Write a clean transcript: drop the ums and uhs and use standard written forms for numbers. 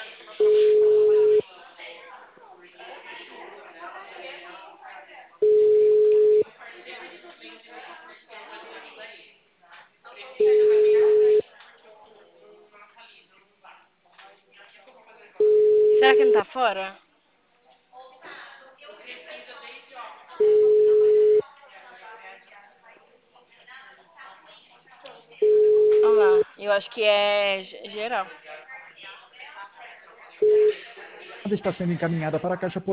Será que não tá fora? Olha lá. Eu acho que é geral. Está sendo encaminhada para a caixa